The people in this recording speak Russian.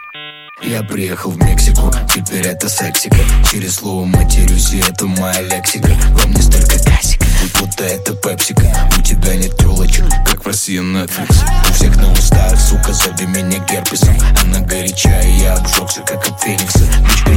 Я приехал в Мексику, теперь это сексика. Через слово матерюсь, и это моя лексика. Во мне столько касика, будто это пепсика. У тебя нет тёлочек, как в России Netflix. У всех на устах, сука, зови меня герпесом. Она горячая, я обжегся, как от феникса.